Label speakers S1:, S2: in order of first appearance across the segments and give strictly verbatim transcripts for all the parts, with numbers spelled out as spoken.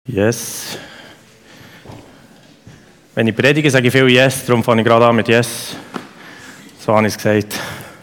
S1: Yes. Wenn ich predige, sage ich viel Yes, darum fange ich gerade an mit Yes. So habe ich es gesagt.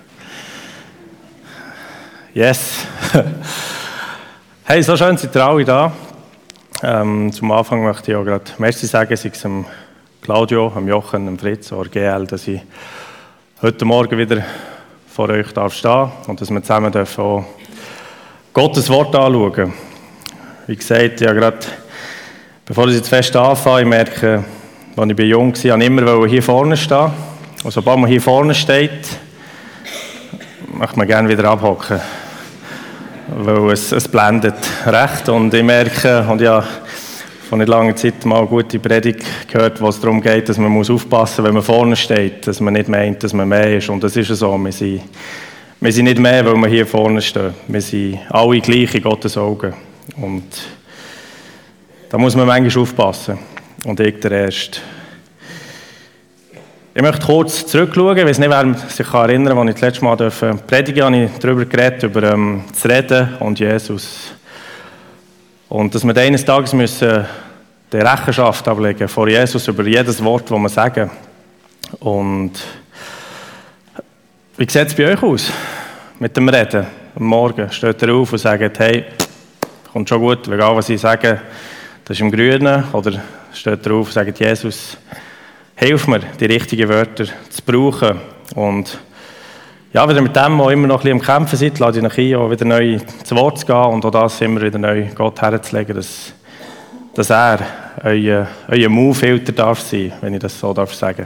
S1: Yes. Hey, so schön seid ihr alle da. Ähm, zum Anfang möchte ich auch gerade Merci sagen, sei es dem Claudio, dem Jochen, dem Fritz oder G L, dass ich heute Morgen wieder vor euch darf stehen und dass wir zusammen dürfen auch Gottes Wort anschauen. Wie gesagt, ja gerade bevor ich jetzt fest anfange, ich merke, als ich jung war, wollte ich immer hier vorne stehen. Und sobald man hier vorne steht, möchte man gerne wieder abhocken. Weil es, es blendet recht. Und ich merke, und ja, vor nicht langer Zeit mal eine gute Predigt gehört, wo es darum geht, dass man muss aufpassen muss, wenn man vorne steht, dass man nicht meint, dass man mehr ist. Und das ist so. Wir sind, wir sind nicht mehr, weil wir hier vorne stehen. Wir sind alle gleich in Gottes Augen. Und da muss man manchmal aufpassen. Und ich der Erste. Ich möchte kurz zurückschauen. Ich weiß nicht, wer sich erinnern kann, als ich das letzte Mal predigen durfte, habe ich darüber geredet, über ähm, das Reden und Jesus. Und dass wir eines Tages müssen die Rechenschaft ablegen vor Jesus über jedes Wort, das wir sagen. Und wie sieht es bei euch aus mit dem Reden? Am Morgen steht ihr auf und sagt, hey, kommt schon gut, egal was ich sage, das ist im Grünen. Oder steht ihr auf und sagt, Jesus, hilf mir, die richtigen Wörter zu brauchen. Und ja, wenn ihr mit dem auch immer noch ein bisschen am Kämpfen seid, lade ich euch ein, auch wieder neu zu Wort zu gehen und auch das immer wieder neu Gott herzulegen, dass, dass er euer, euer Move-Filter darf sein, wenn ich das so darf sagen.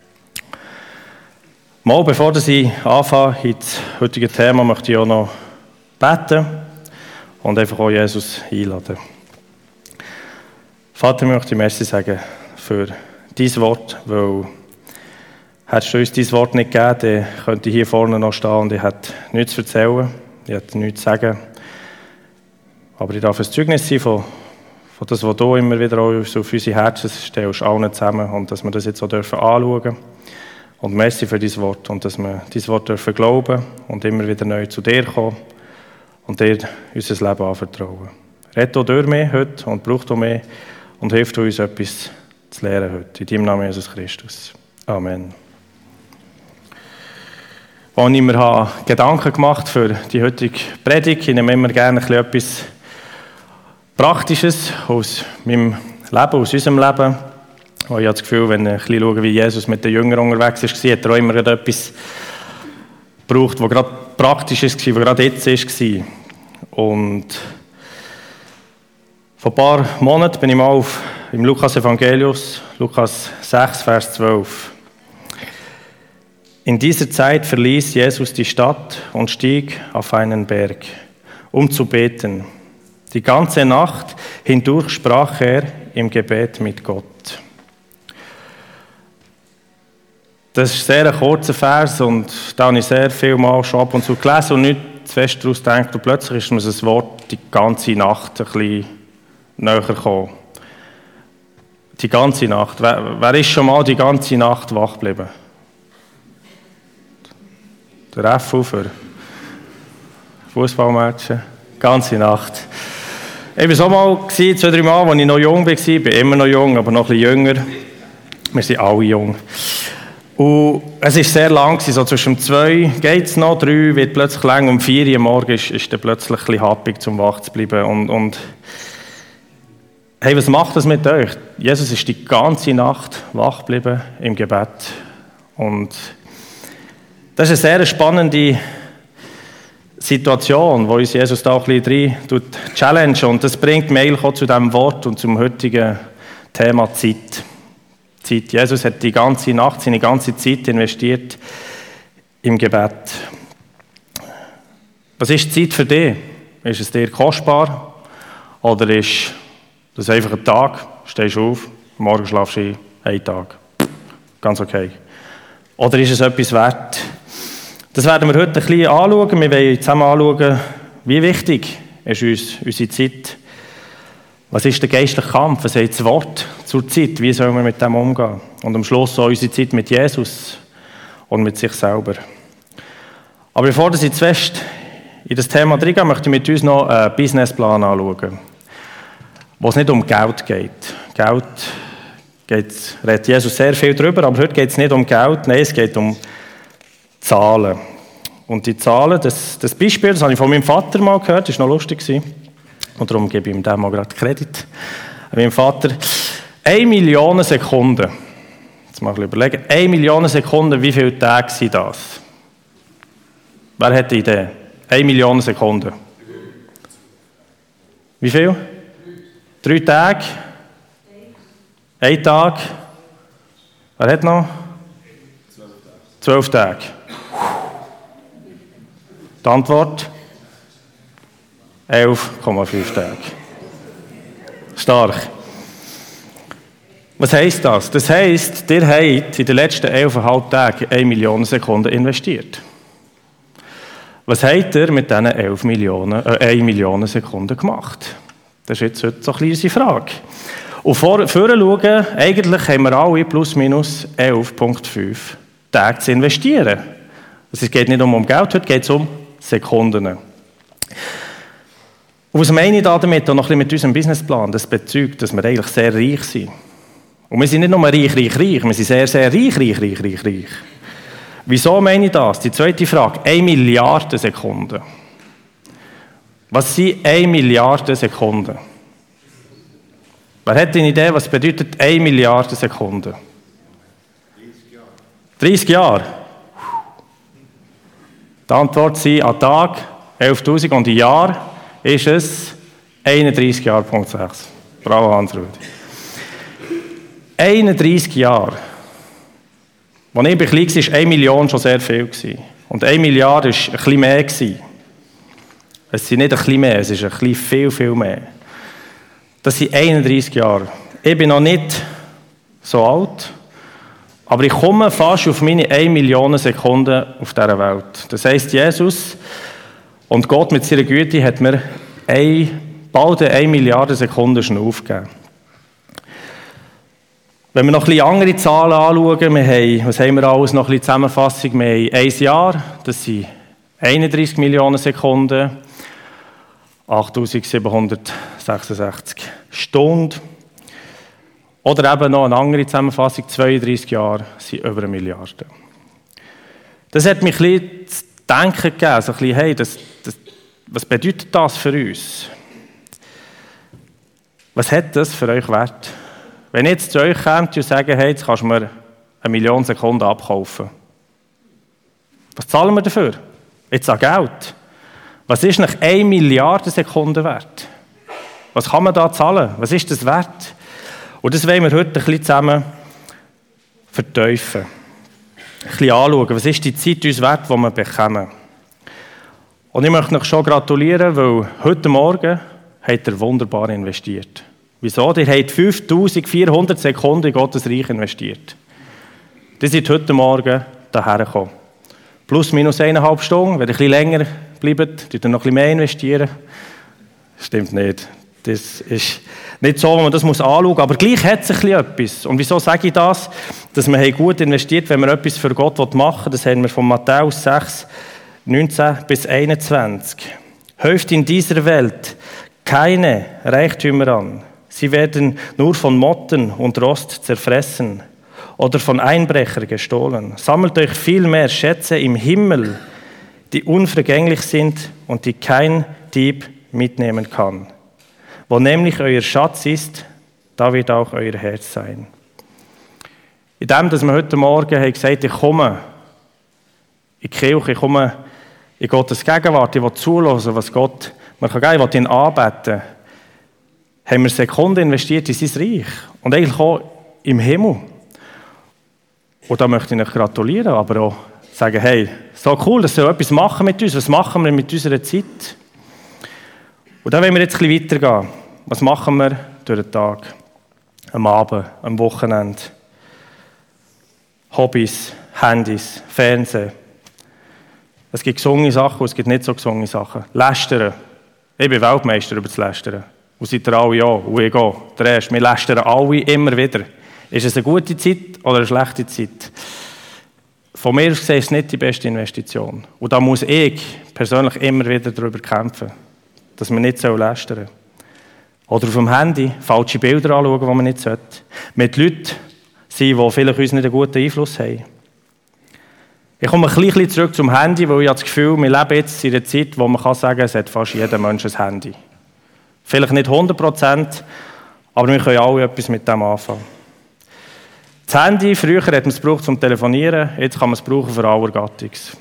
S1: Mal, bevor ich anfange, ins heutige Thema, möchte ich auch noch beten und einfach auch Jesus einladen. Vater, ich möchte dir Merci sagen für dein Wort, weil hättest du uns dein Wort nicht gegeben, dann könnte ich hier vorne noch stehen und ich hätte nichts zu erzählen, ich hätte nichts zu sagen. Aber ich darf ein Zeugnis sein von, von das, was du immer wieder auf unsere Herzen stellst, allen zusammen, und dass wir das jetzt auch dürfen anschauen. Und merci für dein Wort und dass wir dein Wort dürfen glauben und immer wieder neu zu dir kommen und dir unser Leben anvertrauen. Rette auch durch mich heute und brauch auch mich und hilf uns etwas zu lernen heute. In deinem Namen Jesus Christus. Amen. Als ich mir Gedanken gemacht für die heutige Predigt, ich nehme immer gerne etwas Praktisches aus meinem Leben, aus unserem Leben. Ich habe das Gefühl, wenn ich ein bisschen schaue, wie Jesus mit den Jüngern unterwegs war, hat er auch immer etwas gebraucht, was gerade praktisch war, was gerade jetzt war. Und vor ein paar Monaten bin ich mal auf, im Lukas-Evangelium, Lukas sechs, Vers zwölf. In dieser Zeit verließ Jesus die Stadt und stieg auf einen Berg, um zu beten. Die ganze Nacht hindurch sprach er im Gebet mit Gott. Das ist ein sehr kurzer Vers und da habe ich sehr viel mal schon ab und zu gelesen und nicht zu fest daraus gedacht. Und plötzlich ist mir das Wort die ganze Nacht ein bisschen näher gekommen. Die ganze Nacht. Wer, wer ist schon mal die ganze Nacht wach geblieben? Der F U für Fußballmatchen. Ganze Nacht. Ich war so mal, zwei, drei Mal, als ich noch jung war. Ich bin immer noch jung, aber noch ein bisschen jünger. Wir sind alle jung. Und es war sehr lang, so zwischen zwei geht es noch, drei wird plötzlich lang, um vier Uhr morgens ist, ist dann plötzlich ein bisschen happig, zum wach zu bleiben. Und, und hey, was macht das mit euch? Jesus ist die ganze Nacht wach geblieben im Gebet. Und das ist eine sehr spannende Situation, wo uns Jesus da auch ein bisschen rein challenge. Und das bringt mich eigentlich auch zu diesem Wort und zum heutigen Thema Zeit. Zeit. Jesus hat die ganze Nacht, seine ganze Zeit investiert im Gebet. Was ist Zeit für dich? Ist es dir kostbar? Oder ist das einfach ein Tag? Stehst du auf, morgen schlafst du ein, ein Tag. Ganz okay. Oder ist es etwas wert? Das werden wir heute ein bisschen anschauen. Wir wollen zusammen anschauen, wie wichtig ist uns unsere Zeit. Was ist der geistliche Kampf? Was sagt das Wort zur Zeit? Wie sollen wir mit dem umgehen? Und am Schluss auch unsere Zeit mit Jesus und mit sich selber. Aber bevor ich zu fest in das Thema reingehe, möchte ich mit uns noch einen Businessplan anschauen. wo es nicht um Geld geht. Geld geht, redet Jesus sehr viel darüber, aber heute geht es nicht um Geld, nein, es geht um Zahlen. Und die Zahlen, das, das Beispiel, das habe ich von meinem Vater mal gehört, das war noch lustig. Und darum gebe ich ihm dem mal gerade Kredit. Meinem Vater, eine Million Sekunden. Jetzt mal überlegen, eine Million Sekunden, wie viele Tage sind das? Wer hat die Idee? Eine Million Sekunden. Wie viel? Drei Tage? Ein Tag? Wer hat noch? Zwölf Tage. Die Antwort? elf Komma fünf Tage. Stark. Was heisst das? Das heisst, ihr habt in den letzten elf Komma fünf Tagen eine Million Sekunden investiert. Was habt ihr mit diesen elf Millionen, äh, eine Million Sekunden gemacht? Das ist jetzt heute so eine kleine Frage. Und vor, vorher schauen, eigentlich haben wir alle plus minus elf Komma fünf Tage zu investieren. Also es geht nicht um Geld, heute geht es um Sekunden. Und was meine ich damit, und noch ein bisschen mit unserem Businessplan? Das bezeugt, dass wir eigentlich sehr reich sind. Und wir sind nicht nur reich, reich, reich, wir sind sehr, sehr reich, reich, reich, reich, reich. Wieso meine ich das? Die zweite Frage, eine Milliarde Sekunden. Was sind eine Milliarde Sekunden? Wer hat eine Idee, was bedeutet eine Milliarde Sekunden? dreißig Jahre. dreißig Jahre? Die Antwort sind an Tag elftausend und im Jahr ist es einunddreißig Jahre, Punkt sechs. Bravo, Hans-Rudi. einunddreißig Jahre. Als ich klein war, war eine Million schon sehr viel. Und eine Milliarde war ein bisschen mehr. Es sind nicht ein bisschen mehr, es ist ein bisschen viel, viel mehr. Das sind einunddreißig Jahre. Ich bin noch nicht so alt, aber ich komme fast auf meine eine Million Sekunden auf dieser Welt. Das heisst, Jesus und Gott mit seiner Güte hat mir eine, bald eine Milliarde Sekunden Schnuff gegeben. Wenn wir noch ein bisschen andere Zahlen anschauen, wir haben, was haben wir alles, noch ein bisschen Zusammenfassung, wir haben ein Jahr, das sind einunddreißig Millionen Sekunden, achttausendsiebenhundertsechsundsechzig Stunden. Oder eben noch eine andere Zusammenfassung, zweiunddreißig Jahre sind über eine Milliarde. Das hat mich ein bisschen zu denken gegeben, so ein bisschen, hey, das, das, was bedeutet das für uns? Was hat das für euch Wert? Wenn ich jetzt zu euch käme und sage, hey, jetzt kannst du mir eine Million Sekunden abkaufen. Was zahlen wir dafür? Jetzt an Geld. Was ist nach eine Milliarde Sekunden wert? Was kann man da zahlen? Was ist das wert? Und das wollen wir heute ein bisschen zusammen vertiefen. Ein bisschen anschauen, was ist die Zeit uns wert, die wir bekommen. Und ich möchte euch schon gratulieren, weil heute Morgen habt ihr wunderbar investiert. Wieso? Ihr habt fünftausendvierhundert Sekunden in Gottes Reich investiert. Die sind heute Morgen hierher gekommen. Plus, minus eineinhalb Stunden. Wenn ihr ein bisschen länger bleibt, dürft ihr noch ein bisschen mehr investieren. Stimmt nicht. Das ist nicht so, wie man das anschauen muss. Aber gleich hat es ein bisschen etwas. Und wieso sage ich das? Dass wir gut investiert, wenn wir etwas für Gott machen wollen. Das haben wir von Matthäus sechs, neunzehn bis einundzwanzig. Häuft in dieser Welt keine Reichtümer an. Sie werden nur von Motten und Rost zerfressen oder von Einbrechern gestohlen. Sammelt euch vielmehr Schätze im Himmel, die unvergänglich sind und die kein Dieb mitnehmen kann. Wo nämlich euer Schatz ist, da wird auch euer Herz sein. In dem, dass wir heute Morgen haben gesagt, ich komme in die Kirche, ich komme in Gottes Gegenwart, ich will zuhören, was Gott mir geben kann, ich will ihn anbeten, haben wir Sekunden investiert in sein Reich und eigentlich auch im Himmel. Und da möchte ich euch gratulieren, aber auch sagen, hey, so cool, dass wir etwas machen mit uns, was machen wir mit unserer Zeit? Und da wollen wir jetzt ein bisschen weitergehen. Was machen wir durch den Tag, am Abend, am Wochenende? Hobbys, Handys, Fernsehen. Es gibt gesungene Sachen und es gibt nicht so gesungene Sachen. Lästern. Ich bin Weltmeister über das Lästern. Und seid ihr alle auch. Und ich auch. Der Erste. Wir lästern alle immer wieder. Ist es eine gute Zeit oder eine schlechte Zeit? Von mir aus gesehen ist es nicht die beste Investition. Und da muss ich persönlich immer wieder darüber kämpfen, dass wir nicht so lästern. Oder auf dem Handy falsche Bilder anschauen, die man nicht sollte. Mit Leuten sein, die vielleicht uns nicht einen guten Einfluss haben. Ich komme ein bisschen zurück zum Handy, weil ich habe das Gefühl, wir leben jetzt in einer Zeit, wo man sagen kann, es hat fast jeder Mensch ein Handy. Vielleicht nicht hundert Prozent, aber wir können alle etwas mit dem anfangen. Das Handy, früher hat man es gebraucht zum Telefonieren, jetzt kann man es brauchen für allergattiges.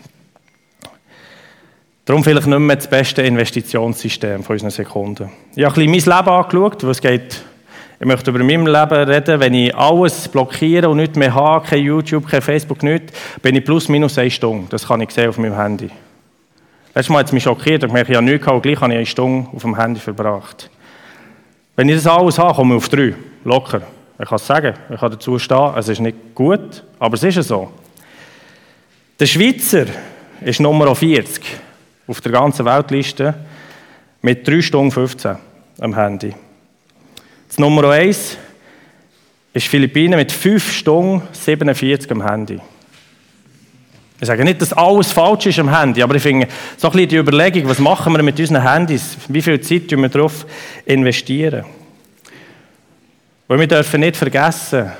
S1: Darum vielleicht nicht mehr das beste Investitionssystem von unseren Sekunden. Ich habe ein bisschen mein Leben angeschaut, wo es geht. Ich möchte über mein Leben reden. Wenn ich alles blockiere und nichts mehr habe, kein YouTube, kein Facebook, nichts, bin ich plus minus eine Stunde. Das kann ich sehen auf meinem Handy. Letztes Mal hat es mich schockiert, ich habe ja nichts gehabt, und gleich habe ich eine Stunde auf dem Handy verbracht. Wenn ich das alles habe, komme ich auf drei. Locker. Ich kann es sagen, ich kann dazu stehen, es ist nicht gut, aber es ist so. Der Schweizer ist Nummer vierzig auf der ganzen Weltliste mit drei Stunden fünfzehn am Handy. Das Nummer eins ist Philippinen mit fünf Stunden siebenundvierzig am Handy. Ich sage nicht, dass alles falsch ist am Handy, aber ich finde so ein bisschen die Überlegung, was machen wir mit unseren Handys, wie viel Zeit wir darauf investieren. Weil wir dürfen nicht vergessen,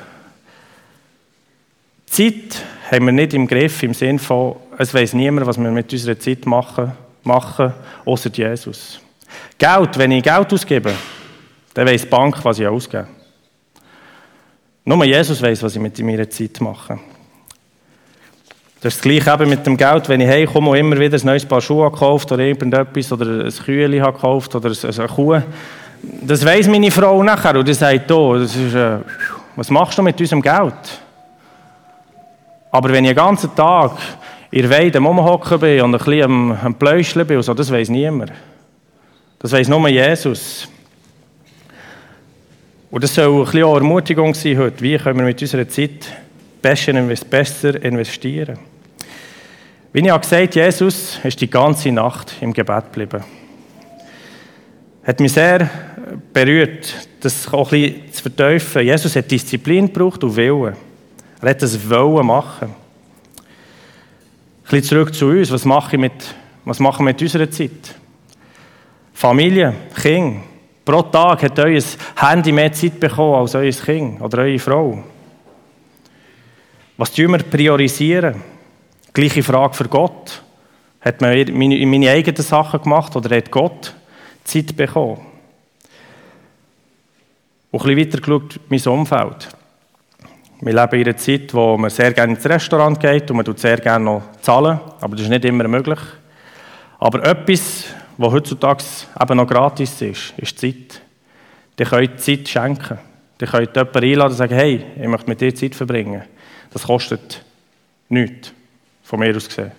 S1: Zeit haben wir nicht im Griff, im Sinne von, es weiss niemand, was wir mit unserer Zeit machen, machen außer Jesus. Geld, wenn ich Geld ausgebe, dann weiss die Bank, was ich ausgebe. Nur Jesus weiss, was ich mit meiner Zeit mache. Das ist das Gleiche eben mit dem Geld, wenn ich heimkomme und immer wieder ein neues Paar Schuhe gekauft oder irgendetwas oder ein Kühli habe gekauft oder eine Kuh. Das weiss meine Frau nachher und die sagt, oh, das ist, äh, was machst du mit unserem Geld? Aber wenn ich den ganzen Tag in der Weide rumhocken bin und ein bisschen am, am Pläuscheln bin, so, das weiss niemand. Das weiss nur Jesus. Und das soll ein bisschen auch Ermutigung sein heute. Wie können wir mit unserer Zeit besser investieren? Wie ich gesagt habe, Jesus ist die ganze Nacht im Gebet geblieben. Hat mich sehr berührt, das auch ein bisschen zu vertiefen. Jesus hat Disziplin gebraucht und Willen. Er hat das Wollen machen. Ein bisschen zurück zu uns. Was mache ich mit, was machen wir mit unserer Zeit? Familie, Kinder. Pro Tag hat euer Handy mehr Zeit bekommen als euer Kind oder eure Frau. Was tun wir priorisieren? Gleiche Frage für Gott. Hat man meine, meine eigenen Sachen gemacht oder hat Gott Zeit bekommen? Und ein bisschen weiter geschaut, mein Umfeld. Wir leben in einer Zeit, wo man sehr gerne ins Restaurant geht und man tut sehr gerne noch zahlen, aber das ist nicht immer möglich. Aber etwas, was heutzutage eben noch gratis ist, ist Zeit. Ihr könnt Zeit schenken. Ihr könnt jemanden einladen und sagen, hey, ich möchte mit dir Zeit verbringen. Das kostet nichts, von mir aus gesehen.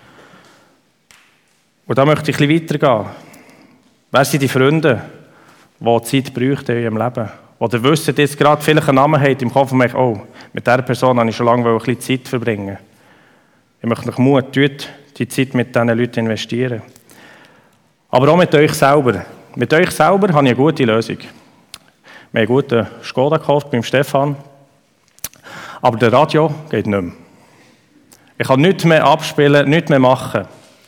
S1: Und da möchte ich ein bisschen weitergehen. Wer sind die Freunde, die Zeit bräuchten in ihrem Leben? Oder wissen jetzt gerade, vielleicht einen Namen habt im Kopf und merkt, oh, mit dieser Person habe ich schon lange ein bisschen Zeit verbringen. Ich möchte euch Mut, tut die Zeit mit diesen Leuten investieren. Aber auch mit euch selber. Mit euch selber habe ich eine gute Lösung. Wir haben einen guten Skoda gekauft beim Stefan. Aber der Radio geht nicht mehr. Ich kann nichts mehr abspielen, nichts mehr machen.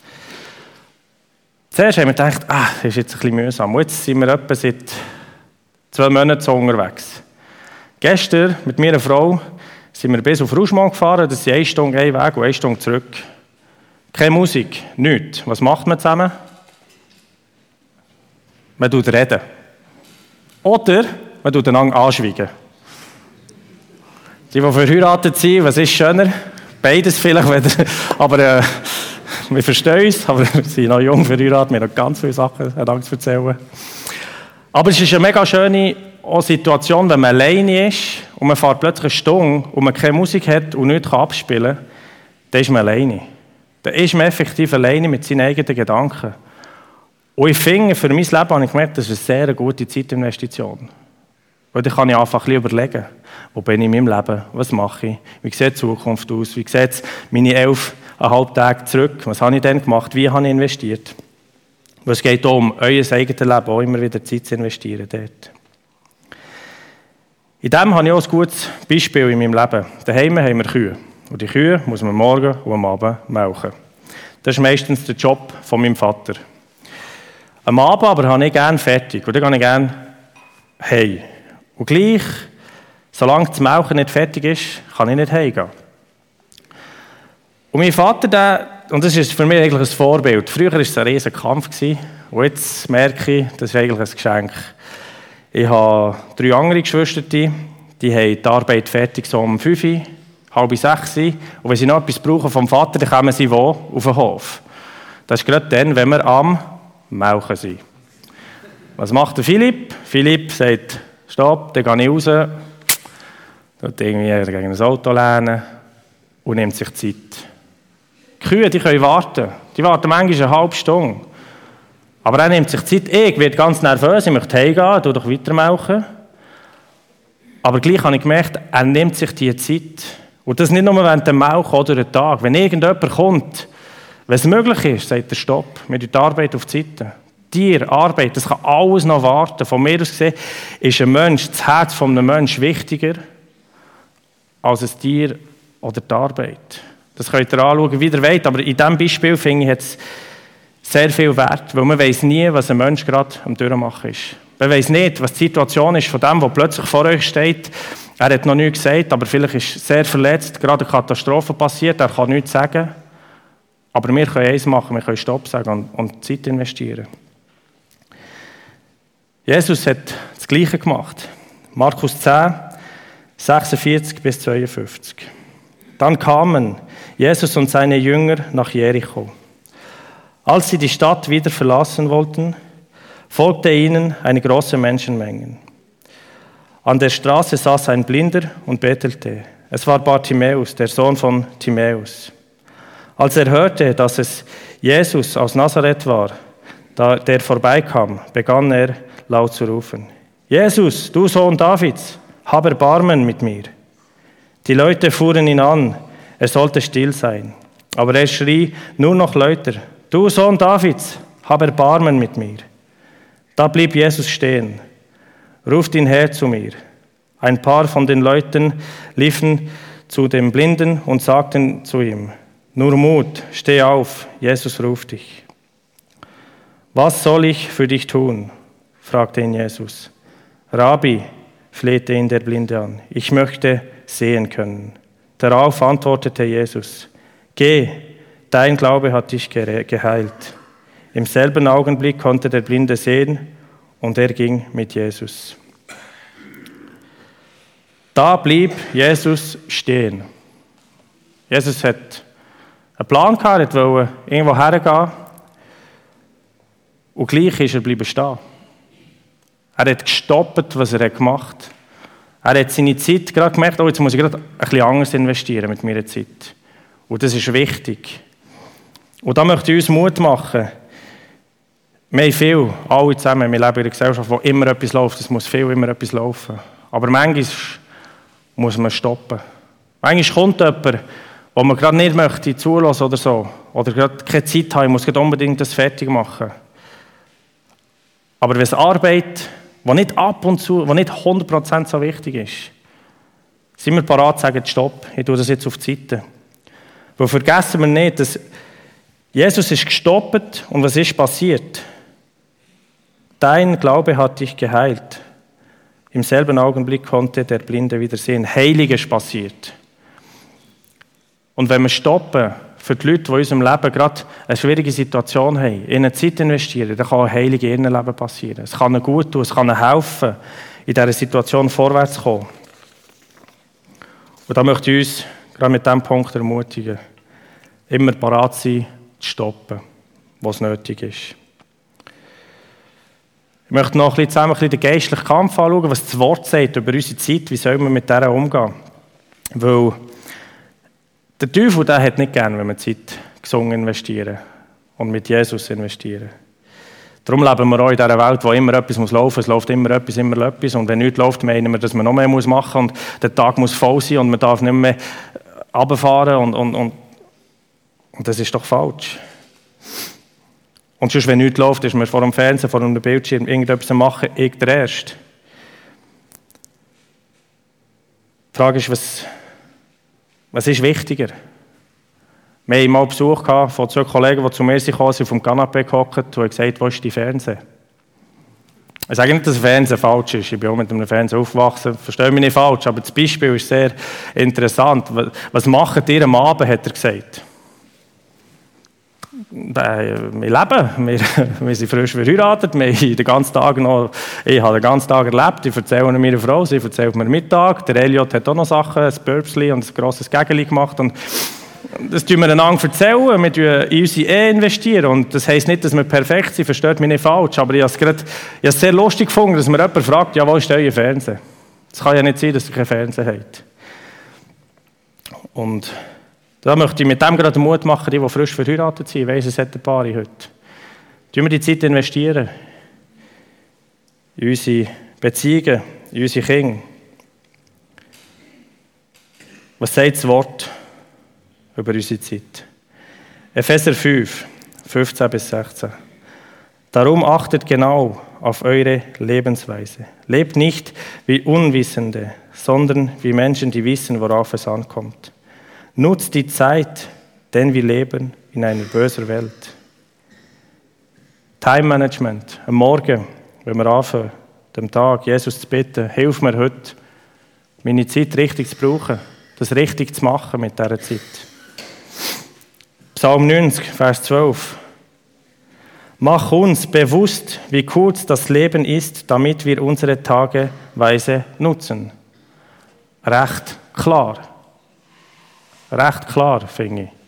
S1: Zuerst haben wir gedacht, ah, das ist jetzt ein bisschen mühsam. Und jetzt sind wir etwa seit zwei Monaten so unterwegs. Gestern mit meiner Frau sind wir bis auf Rougemont gefahren. Das ist eine Stunde ein Weg und eine Stunde zurück. Keine Musik, nichts. Was macht man zusammen? Man tut reden. Oder man tut einander anschweigen. Die, die verheiratet sind, was ist schöner? Beides vielleicht, aber äh, wir verstehen uns, aber wir sind noch jung verheiratet, wir haben noch ganz viele Sachen zu erzählen. Aber es ist eine mega schöne Situation, wenn man alleine ist und man fährt plötzlich eine Stunde und man keine Musik hat und nichts abspielen kann, dann ist man alleine. Dann ist man effektiv alleine mit seinen eigenen Gedanken. Und ich finde, für mein Leben habe ich gemerkt, das ist eine sehr gute Zeitinvestition. Weil dann kann ich einfach ein bisschen überlegen, wo bin ich in meinem Leben, was mache ich, wie sieht die Zukunft aus, wie sieht es meine elfeinhalb Tage zurück, was habe ich denn gemacht, wie habe ich investiert. Weil es geht auch um euer eigenes Leben, auch immer wieder Zeit zu investieren dort. In dem habe ich auch ein gutes Beispiel in meinem Leben. Daheim haben wir Kühe. Und die Kühe muss man morgen und am Abend melken. Das ist meistens der Job von meinem Vater. Am Abend aber habe ich gerne fertig. Und dann gehe ich gerne hey. Und gleich, solange das Melken nicht fertig ist, kann ich nicht heimgehen. Und mein Vater, der, und das ist für mich eigentlich ein Vorbild. Früher war es ein riesiger Kampf. Und jetzt merke ich, das ist eigentlich ein Geschenk. Ich habe drei andere Geschwister, die haben die Arbeit fertig so um fünf, halb sechs. Und wenn sie noch etwas brauchen vom Vater, dann kommen sie wo? Auf den Hof. Das ist gerade dann, wenn wir am Melken sind. Was macht der Philipp? Philipp sagt, stopp, dann gehe ich raus, tut irgendwie gegen ein Auto lernen und nimmt sich Zeit. Die Kühe, die können warten. Die warten manchmal eine halbe Stunde. Aber er nimmt sich Zeit. Ich werde ganz nervös, ich möchte heimgehen, tu doch weitermelken. Aber gleich habe ich gemerkt, er nimmt sich diese Zeit. Und das nicht nur während dem Melken oder einem Tag. Wenn irgendjemand kommt, wenn es möglich ist, sagt er Stopp, wir tun die Arbeit auf die Seite. Tier, Arbeit, das kann alles noch warten. Von mir aus gesehen ist ein Mensch, das Herz von einem Menschen wichtiger als ein Tier oder die Arbeit. Das könnt ihr anschauen, wie ihr wollt, aber in diesem Beispiel finde ich jetzt sehr viel Wert, weil man weiss nie, was ein Mensch gerade am Durchmachen ist. Man weiss nicht, was die Situation ist von dem, der plötzlich vor euch steht. Er hat noch nichts gesagt, aber vielleicht ist er sehr verletzt, gerade eine Katastrophe passiert, er kann nichts sagen. Aber wir können eins machen, wir können Stopp sagen und, und Zeit investieren. Jesus hat das Gleiche gemacht. Markus zehn, sechsundvierzig bis zweiundfünfzig. Dann kamen Jesus und seine Jünger nach Jericho. Als sie die Stadt wieder verlassen wollten, folgte ihnen eine große Menschenmenge. An der Straße saß ein Blinder und bettelte. Es war Bartimäus, der Sohn von Timäus. Als er hörte, dass es Jesus aus Nazareth war, der vorbeikam, begann er laut zu rufen: Jesus, du Sohn Davids, hab Erbarmen mit mir. Die Leute fuhren ihn an, er sollte still sein. Aber er schrie nur noch lauter: Du Sohn Davids, hab Erbarmen mit mir. Da blieb Jesus stehen. Ruft ihn her zu mir. Ein paar von den Leuten liefen zu dem Blinden und sagten zu ihm: Nur Mut, steh auf, Jesus ruft dich. Was soll ich für dich tun? Fragte ihn Jesus. Rabbi, flehte ihn der Blinde an, ich möchte sehen können. Darauf antwortete Jesus: Geh, dein Glaube hat dich geheilt. Im selben Augenblick konnte der Blinde sehen und er ging mit Jesus. Da blieb Jesus stehen. Jesus hat einen Plan gehabt, er wollte irgendwo hergehen und gleich ist er bleiben stehen. Er hat gestoppt, was er gemacht hat. Er hat seine Zeit gerade gemerkt, oh, jetzt muss ich gerade ein bisschen anders investieren mit meiner Zeit. Und das ist wichtig. Und da möchte ich uns Mut machen. Wir haben viel, alle zusammen, wir leben in einer Gesellschaft, wo immer etwas läuft. Es muss viel immer etwas laufen. Aber manchmal muss man stoppen. Manchmal kommt jemand, wo man gerade nicht möchte, zulassen oder so. Oder gerade keine Zeit haben, muss gerade unbedingt das fertig machen. Aber wenn es Arbeit, die nicht ab und zu, die nicht hundert Prozent so wichtig ist, sind wir bereit zu sagen, stopp, ich tue das jetzt auf die Seite. Weil vergessen wir nicht, dass Jesus ist gestoppt und was ist passiert? Dein Glaube hat dich geheilt. Im selben Augenblick konnte der Blinde wieder sehen. Heilig ist passiert. Und wenn wir stoppen, für die Leute, die in unserem Leben gerade eine schwierige Situation haben, in eine Zeit investieren, dann kann eine Heilung in ihrem Leben passieren. Es kann ihnen gut tun, es kann ihnen helfen, in dieser Situation vorwärts zu kommen. Und da möchte ich uns gerade mit diesem Punkt ermutigen, immer parat sein, zu stoppen, was nötig ist. Ich möchte noch ein bisschen zusammen ein bisschen den geistlichen Kampf anschauen, was das Wort sagt über unsere Zeit, wie sollen wir mit dieser umgehen. Weil der Teufel, der hat nicht gern, wenn wir Zeit gesungen investieren und mit Jesus investieren. Darum leben wir auch in dieser Welt, wo immer etwas muss laufen, es läuft immer etwas, immer etwas. Und wenn nichts läuft, meinen wir, dass man noch mehr machen muss und der Tag muss voll sein und man darf nicht mehr runterfahren und, und, und, und das ist doch falsch. Und sonst, wenn nichts läuft, ist man vor dem Fernsehen, vor dem Bildschirm irgendetwas machen, ich der Erste. Die Frage ist, was, was ist wichtiger? Wir hatten mal Besuch von zwei Kollegen, die zu mir kamen, sind vom Kanapee gehockt und haben gesagt, wo ist die Fernsehen? Ich sage nicht, dass Fernsehen falsch ist. Ich bin auch mit einem Fernsehen aufgewachsen. Verstehe mich nicht falsch, aber das Beispiel ist sehr interessant. Was macht ihr am Abend, hat er gesagt. Wir leben, wir, wir sind frisch verheiratet, wir haben den ganzen Tag noch, ich habe den ganzen Tag erlebt, ich erzähle meiner Frau, sie erzählt mir Mittag, der Elliot hat auch noch Sachen, ein Burpsli und ein grosses Gägeli gemacht und das tun wir einander erzählen, wir investieren in unsere Ehe investieren und das heisst nicht, dass wir perfekt sind, versteht mich nicht falsch, aber ich habe es gerade, ich habe es sehr lustig gefunden, dass mir jemand fragt, ja, wo ist euer Fernsehen? Es kann ja nicht sein, dass ihr keinen Fernseher habt. Und da möchte ich mit dem gerade Mut machen, die, die frisch verheiratet sind. Ich weiss, es hat ein paar heute. Tun wir die Zeit investieren. In unsere Beziehungen, in unsere Kinder. Was sagt das Wort über unsere Zeit? Epheser fünf, fünfzehn bis sechzehn. Darum achtet genau auf eure Lebensweise. Lebt nicht wie Unwissende, sondern wie Menschen, die wissen, worauf es ankommt. Nutzt die Zeit, denn wir leben in einer bösen Welt. Time Management. Am Morgen, wenn wir anfangen, am Tag Jesus zu bitten, hilf mir heute, meine Zeit richtig zu brauchen, das richtig zu machen mit dieser Zeit. Psalm neunzig, Vers zwölf. Mach uns bewusst, wie kurz das Leben ist, damit wir unsere Tage weise nutzen. Recht klar. Recht klar, finde ich.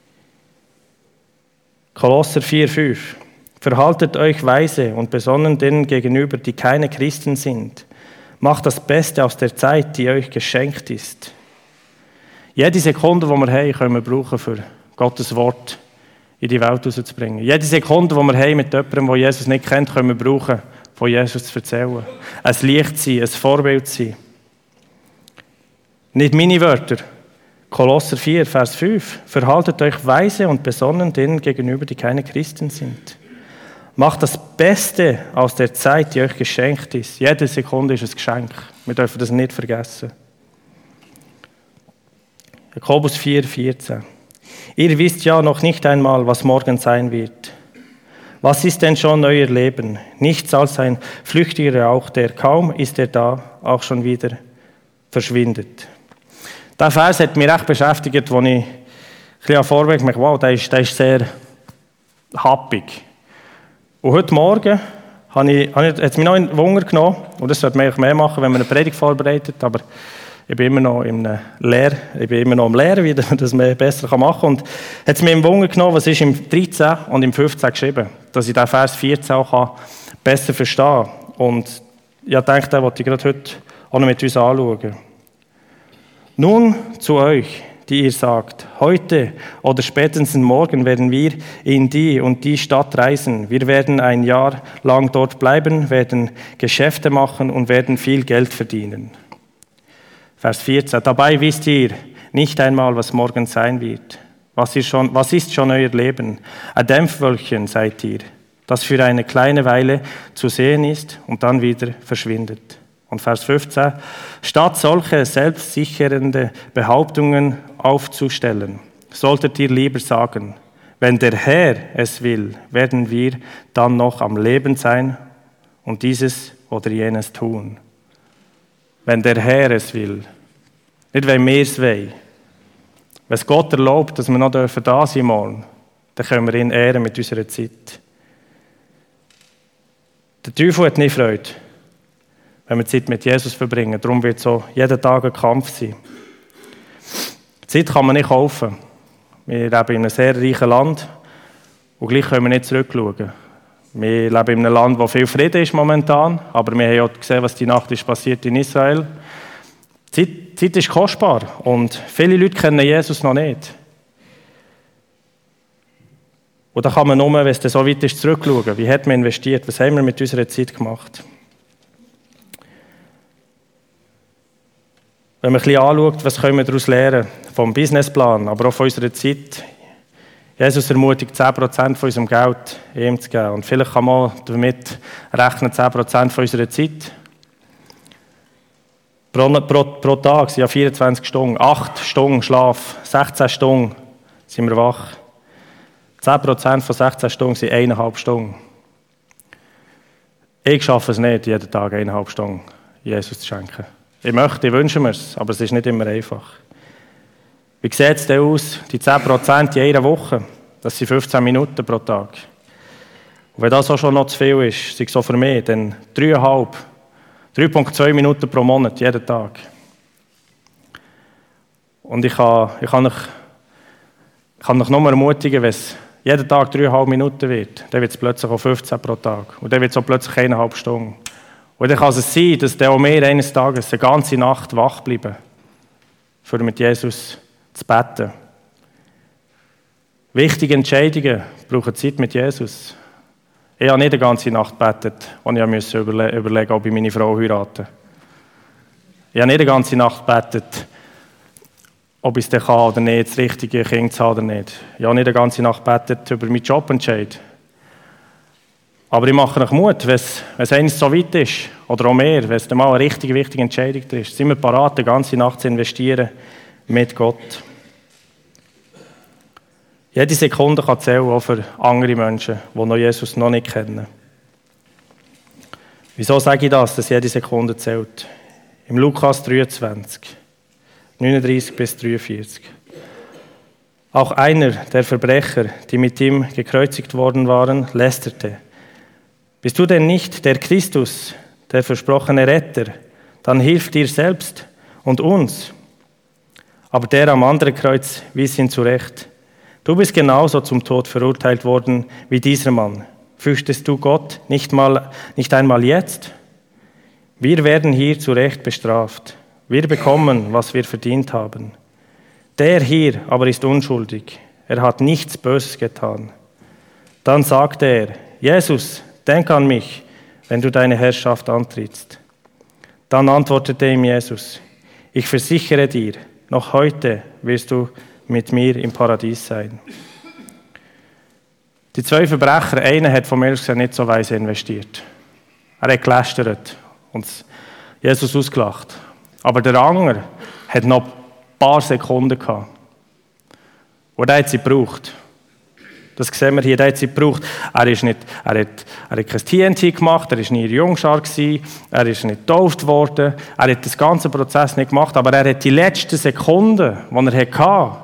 S1: Kolosser vier, fünf. Verhaltet euch weise und besonnen denen gegenüber, die keine Christen sind. Macht das Beste aus der Zeit, die euch geschenkt ist. Jede Sekunde, die wir haben, können wir brauchen, für Gottes Wort in die Welt rauszubringen. Jede Sekunde, die wir haben mit jemandem, der Jesus nicht kennt, können wir brauchen, von Jesus zu erzählen. Ein Licht sein, ein Vorbild sein. Nicht meine Wörter. Kolosser vier, Vers fünf. Verhaltet euch weise und besonnen denen gegenüber, die keine Christen sind. Macht das Beste aus der Zeit, die euch geschenkt ist. Jede Sekunde ist ein Geschenk. Wir dürfen das nicht vergessen. Jakobus vier, vierzehn. Ihr wisst ja noch nicht einmal, was morgen sein wird. Was ist denn schon euer Leben? Nichts als ein flüchtiger Rauch, der kaum ist er da, auch schon wieder verschwindet. Der Vers hat mich recht beschäftigt, als ich ein bisschen vorweg merke, wow, der ist, der ist sehr happig. Und heute Morgen habe ich, habe ich, hat es mich noch in den Wunder genommen, und das sollte man eigentlich mehr machen, wenn man eine Predigt vorbereitet, aber ich bin immer noch im Lehr, ich bin immer noch am Lehren, wie man das besser machen kann. Und hat es mich im Wunder genommen, was ist im dreizehn und im fünfzehn geschrieben, dass ich den Vers vierzehn auch besser verstehen kann. Und ich denke, den wollte ich gerade heute auch noch mit uns anschauen. Nun zu euch, die ihr sagt, heute oder spätestens morgen werden wir in die und die Stadt reisen. Wir werden ein Jahr lang dort bleiben, werden Geschäfte machen und werden viel Geld verdienen. Vers vierzehn. Dabei wisst ihr nicht einmal, was morgen sein wird. Was, ihr schon, was ist schon euer Leben? Ein Dämpfwölkchen seid ihr, das für eine kleine Weile zu sehen ist und dann wieder verschwindet. Und Vers fünfzehn. Statt solche selbstsichernde Behauptungen aufzustellen, solltet ihr lieber sagen, wenn der Herr es will, werden wir dann noch am Leben sein und dieses oder jenes tun. Wenn der Herr es will. Nicht, wenn wir es wollen. Wenn es Gott erlaubt, dass wir noch da sein dürfen morgen, dann können wir ihn ehren mit unserer Zeit. Der Teufel hat nicht Freude, wenn wir Zeit mit Jesus verbringen. Darum wird so jeden Tag ein Kampf sein. Zeit kann man nicht kaufen. Wir leben in einem sehr reichen Land und gleich können wir nicht zurückschauen. Wir leben in einem Land, wo viel Frieden ist momentan, aber wir haben ja gesehen, was die Nacht ist passiert in Israel. Zeit, Zeit ist kostbar und viele Leute kennen Jesus noch nicht. Und da kann man nur, wenn es so weit ist, zurückschauen. Wie hat man investiert? Was haben wir mit unserer Zeit gemacht? Wenn man ein bisschen anschaut, was können wir daraus lernen? Vom Businessplan, aber auch von unserer Zeit. Jesus ermutigt, zehn Prozent von unserem Geld ihm zu geben. Und vielleicht kann man damit rechnen, zehn Prozent von unserer Zeit. Pro, pro, pro Tag sind ja vierundzwanzig Stunden, acht Stunden Schlaf, sechzehn Stunden sind wir wach. zehn Prozent von sechzehn Stunden sind eineinhalb Stunden. Ich schaffe es nicht, jeden Tag eineinhalb Stunden Jesus zu schenken. Ich möchte, ich wünsche mir es, aber es ist nicht immer einfach. Wie sieht es denn aus, die zehn Prozent in einer Woche? Das sind fünfzehn Minuten pro Tag. Und wenn das auch schon noch zu viel ist, sei es so für mich, dann dreieinhalb, drei Komma zwei Minuten pro Monat, jeden Tag. Und ich kann, ich kann, euch, ich kann euch nur ermutigen, wenn es jeden Tag dreieinhalb Minuten wird, dann wird es plötzlich auch fünfzehn pro Tag. Und dann wird es auch plötzlich eineinhalb Stunden. Und dann kann es sein, dass dann auch wir eines Tages eine ganze Nacht wach bleiben, für mit Jesus zu beten. Wichtige Entscheidungen brauchen Zeit mit Jesus. Ich habe nicht eine ganze Nacht gebetet, als ich musste überle- überlegen, ob ich meine Frau heirate. Ich habe nicht eine ganze Nacht gebetet, ob ich es dann kann oder nicht, das richtige Kind zu haben oder nicht. Ich habe nicht eine ganze Nacht gebetet über meinen Jobentscheid. Aber ich mache euch Mut, wenn es, wenn es eines so weit ist, oder auch mehr, wenn es dann mal eine richtig wichtige Entscheidung ist, sind wir bereit, eine ganze Nacht zu investieren mit Gott. Jede Sekunde kann zählen, auch für andere Menschen, die noch Jesus noch nicht kennen. Wieso sage ich das, dass jede Sekunde zählt? Im Lukas dreiundzwanzig, neununddreißig bis dreiundvierzig. Auch einer der Verbrecher, die mit ihm gekreuzigt worden waren, lästerte: Bist du denn nicht der Christus, der versprochene Retter? Dann hilf dir selbst und uns. Aber der am anderen Kreuz wies ihn zurecht: Du bist genauso zum Tod verurteilt worden wie dieser Mann. Fürchtest du Gott nicht, mal, nicht einmal jetzt? Wir werden hier zu Recht bestraft. Wir bekommen, was wir verdient haben. Der hier aber ist unschuldig. Er hat nichts Böses getan. Dann sagte er: Jesus, denk an mich, wenn du deine Herrschaft antrittst. Dann antwortete ihm Jesus: Ich versichere dir, noch heute wirst du mit mir im Paradies sein. Die zwei Verbrecher, einer hat von mir gesagt nicht so weise investiert. Er hat gelästert und Jesus ausgelacht. Aber der andere hat noch ein paar Sekunden gehabt. Und er hat sie gebraucht. Das sehen wir hier, der hat sie gebraucht. Er, ist nicht, er, hat, er hat kein T N T gemacht, er war nie in der Jungschar, er ist nicht getauft worden, er hat den ganzen Prozess nicht gemacht, aber er hat die letzten Sekunden, die er hatte,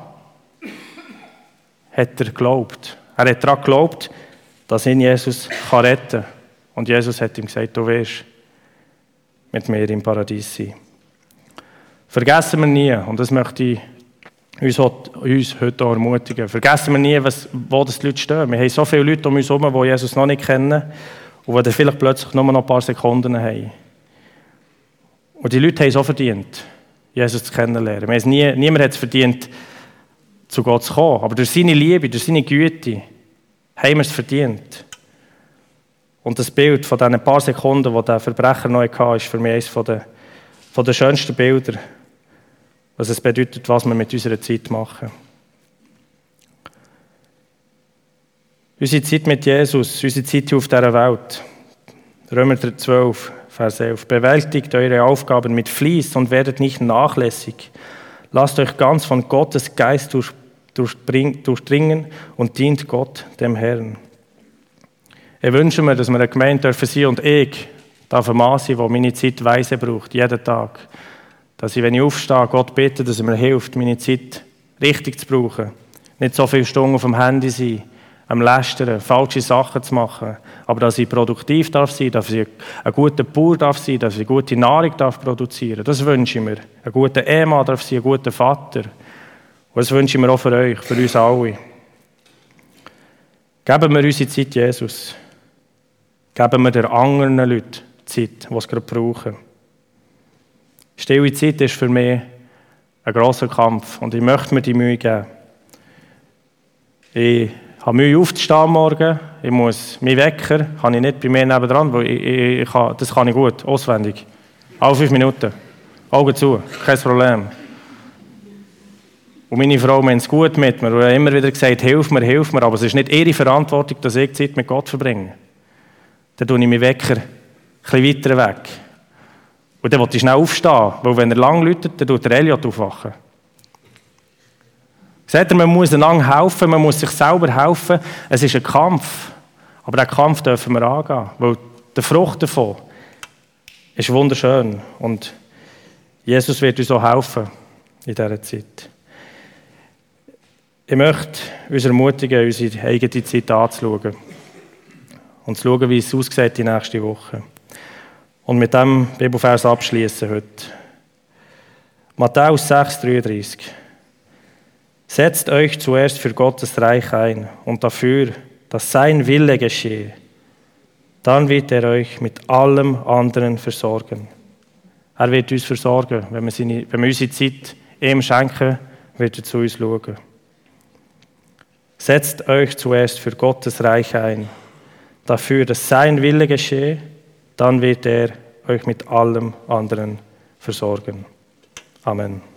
S1: hat er geglaubt. Er hat daran geglaubt, dass ihn Jesus retten kann. Und Jesus hat ihm gesagt: Du wirst mit mir im Paradies sein. Vergessen wir nie, und das möchte ich uns heute auch ermutigen, vergessen wir nie, was, wo das die Leute stehen. Wir haben so viele Leute um uns herum, die Jesus noch nicht kennen und die dann vielleicht plötzlich nur noch ein paar Sekunden haben. Und die Leute haben es auch verdient, Jesus zu kennenlernen. Wir haben nie, niemand hat es verdient, zu Gott zu kommen. Aber durch seine Liebe, durch seine Güte haben wir es verdient. Und das Bild von diesen paar Sekunden, die der Verbrecher noch hatte, ist für mich eines von der, von der schönsten Bilder, was es bedeutet, was wir mit unserer Zeit machen. Unsere Zeit mit Jesus, unsere Zeit hier auf dieser Welt. Römer zwölf, Vers elf. Bewältigt eure Aufgaben mit Fleiß und werdet nicht nachlässig. Lasst euch ganz von Gottes Geist durch durchdringen und dient Gott, dem Herrn. Ich wünsche mir, dass wir eine Gemeinde dürfen sein und ich darf ein Mann sein, der meine Zeit weise braucht, jeden Tag. Dass ich, wenn ich aufstehe, Gott bitte, dass er mir hilft, meine Zeit richtig zu brauchen. Nicht so viele Stunden auf dem Handy sein, am Lästern, falsche Sachen zu machen, aber dass ich produktiv darf sein, dass ich ein guter Bauer darf sein, dass ich gute Nahrung darf produzieren. Das wünsche ich mir. Ein guter Ehemann darf sein, ein guter Vater. Und das wünsche ich mir auch für euch, für uns alle. Geben wir unsere Zeit Jesus. Geben wir den anderen Leuten Zeit, die es gerade brauchen. Stille Zeit ist für mich ein grosser Kampf und ich möchte mir die Mühe geben. Ich habe Mühe aufzustehen am Morgen. Ich muss meinen Wecker, habe ich nicht bei mir nebendran, weil ich, ich, ich kann, das kann ich gut, auswendig. Alle fünf Minuten. Augen zu, kein Problem. Und meine Frau meint es gut mit mir. Und hat immer wieder gesagt, hilf mir, hilf mir. Aber es ist nicht ihre Verantwortung, dass ich Zeit mit Gott verbringe. Dann tue ich meinen Wecker ein bisschen weiter weg. Und dann will ich schnell aufstehen. Weil wenn er lang läutet, dann tut der Elliot aufwachen. Seht ihr, man muss einander helfen, man muss sich selber helfen. Es ist ein Kampf. Aber diesen Kampf dürfen wir angehen. Weil die Frucht davon ist wunderschön und Jesus wird uns auch helfen in dieser Zeit. Ich möchte uns ermutigen, unsere eigene Zeit anzuschauen und zu schauen, wie es aussieht die nächste Woche. Und mit diesem Bibelvers abschließen heute. Matthäus sechs, dreiunddreißig. Setzt euch zuerst für Gottes Reich ein und dafür, dass sein Wille geschehe. Dann wird er euch mit allem anderen versorgen. Er wird uns versorgen. Wenn wir, seine, wenn wir unsere Zeit ihm schenken, wird er zu uns schauen. Setzt euch zuerst für Gottes Reich ein, dafür, dass sein Wille geschehe, dann wird er euch mit allem anderen versorgen. Amen.